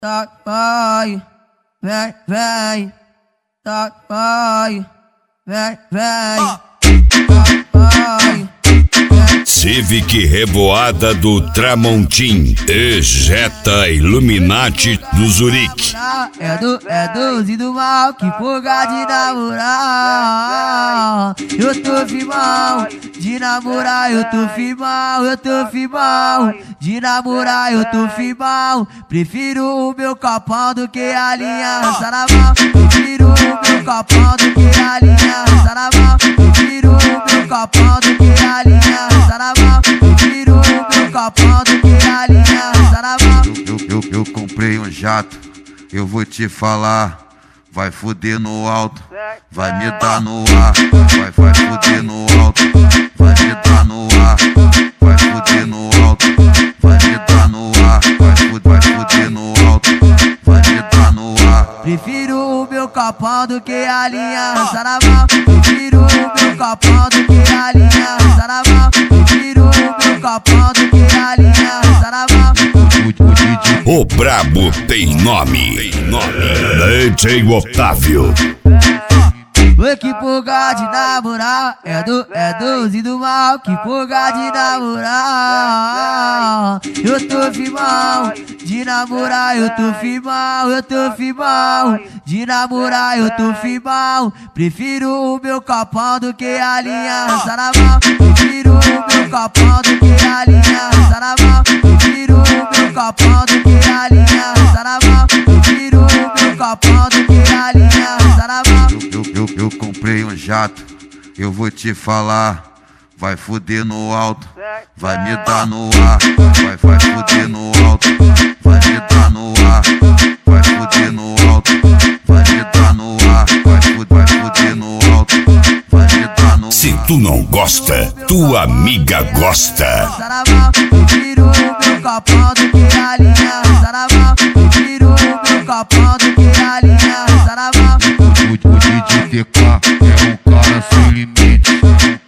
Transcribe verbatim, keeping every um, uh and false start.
tá, vai, vem, vem, tá, vai, vem, vem, tá, vai. Civic Revoada do Tramontim, Ejeta Illuminati do Zurique. É do, é doze do mal, que folga de namorar. Eu tô firmão, de namorar, eu tô firmão, eu tô firmão. De namorar, eu tô firmão. Prefiro o meu copão do que a linha roça na mão. Prefiro o meu copão do que a linha roça na mão. Prefiro o meu copão do que a linha roça na mão. Prefiro o meu copão do que a linha roça na mão. Eu, eu, eu comprei um jato, eu vou te falar. Vai fuder no alto, vai me dar no ar. Vai, vai fuder no alto, vai me dar no ar. Vai fuder no alto, vai me dar no ar. Vai fuder, vai fuder no alto, vai me dar no ar. Prefiro o meu copão do que a linha roça na mão. Prefiro o meu copão do que a linha roça na mão. Prefiro o meu copão do que a linha roça na mão. O brabo tem nome, tem nome. D J Otávio. Oi, que folga de namorar, é do, é doze do mal, que folga de namorar. Eu tô firmão, de namorar, eu tô firmão, eu tô firmão. De namorar, eu tô firmão. Prefiro o meu copão do que a linha roça na mão. Prefiro o meu copão do que a linha roça na mão. Prefiro o meu copão do que a linha roça na mão. Prefiro o meu copão do que a linha roça na mão. Eu, eu, eu comprei um jato, eu vou te falar. Vai fuder no alto, vai me dar no ar. Vai, vai fuder no alto, vai me dar no ar. Vai fuder no alto, vai me dar no ar. Vai fuder, vai fuder no alto, vai me dar no ar. Se tu não gosta, tua amiga gosta. Prefiro o meu copão do que a linha roça na mão. Prefiro o meu copão do que a linha roça na mão. O D J T K é um cara sem limite.